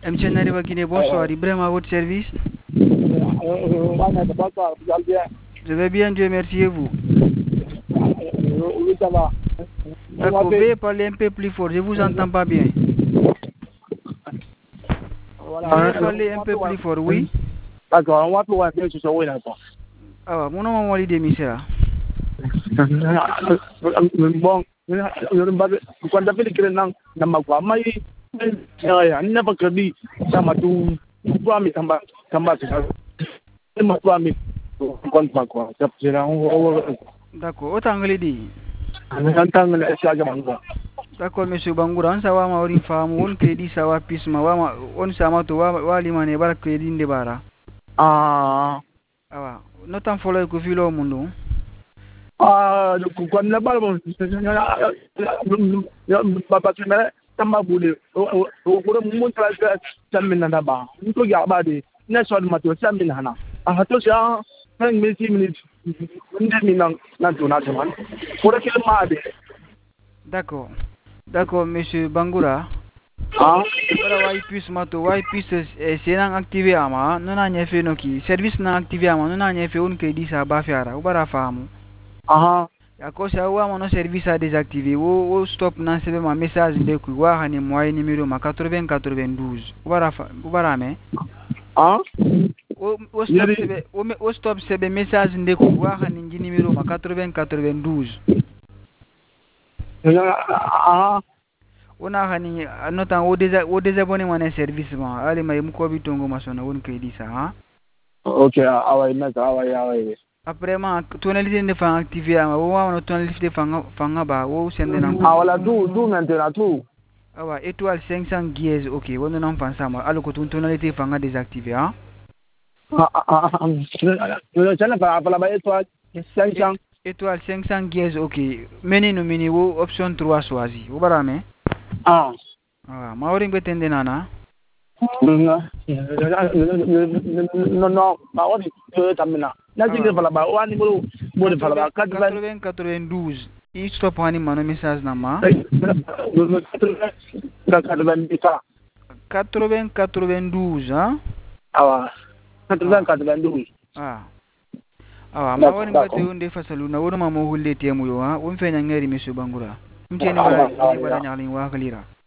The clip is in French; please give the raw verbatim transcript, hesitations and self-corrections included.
M. Nariba Guinée, bonsoir. Ibrahim à votre service. Je vais bien, Dieu merci et vous. Oui, ça va. D'accord, veuillez parler un peu plus fort, je vous entends pas bien. Veuillez parler un peu plus fort, oui. D'accord, on va pouvoir bien se sauver là. Ah, mon nom est Wali Demisera. Bon, quand on fait les crénants, on m'a pas mal. On n'a pas crédit, ça m'a tout. Toi, mais ça m'a, ça m'a fait ça. Ça m'a pas mis. Compte pas quoi. D'accord, autant que les dit. D'accord, monsieur Bangoura, on sawa ma orin fam, on crédit sawa pisma, wa on sama to wa wa limane bar crédit ndebara. Ah. Awa, notam follow ko filo mundo. Ah, quand la balle, papa tu m'as tamba boule. Au cours de mon travail, ça me n'a pas. Nous to yabadi, n'a pas de matos, ça me n'a. Ah, to ça, cinq minutes, minutes, minutes, n'a pas de man. Pour quel mal? D'accord, d'accord, monsieur Bangoura. Ah, voilà, why puisse mato, why puisse c'est non activé ama, non a rien fait noki, service non activé ama, non a rien fait un crédit ça ba faire, ou bara famu. ah. À cause à moi mon service a désactivé, ou ou stop non c'est ma message de ku wa hani moi numéro ma quatre-vingts quatre-vingt-douze. Ou bara ou bara me. Ah. O o stop c'est o o stop c'est message de ku wa hani numéro ma quatre-vingts quatre-vingt-douze. Ah. On a hani notant au déjà au désabonné mon service ma allez ma mu ko bitongo ma sona won crédit ça hein. Ok, ah ouais, mais ah ouais, ah ouais. Après ma tonalité de fan activé ma ou ma tonalité de fan fan ba ou sende nan. Ah voilà, tout tout maintenant tout. Ah ouais, étoile cinq cents guises, ok, on n'en pense pas. Alors que ton tonalité fan désactivé hein. Ah ah ah. Je ne pas pas la étoile cinq cents. Étoile cinq cents guises, ok. Menu no menu ou option trois choisi. Ou barame? Ah. Ah, ma orin betende nana. Non, non, ma ori yo tamina. Na jinge fala ba wa ni mo mo de fala ba quatre-vingts quatre-vingt-douze. I stop hani mano message na ma. quatre-vingts quatre-vingt-douze, hein? Awa. quatre-vingts quatre-vingt-douze. Ah. Awa, ma orin bete unde fasalu na wono ma mo hulle temu yo ha. Won fe na ngari monsieur Bangoura. Mteni bara ni bara nyalin wa kalira.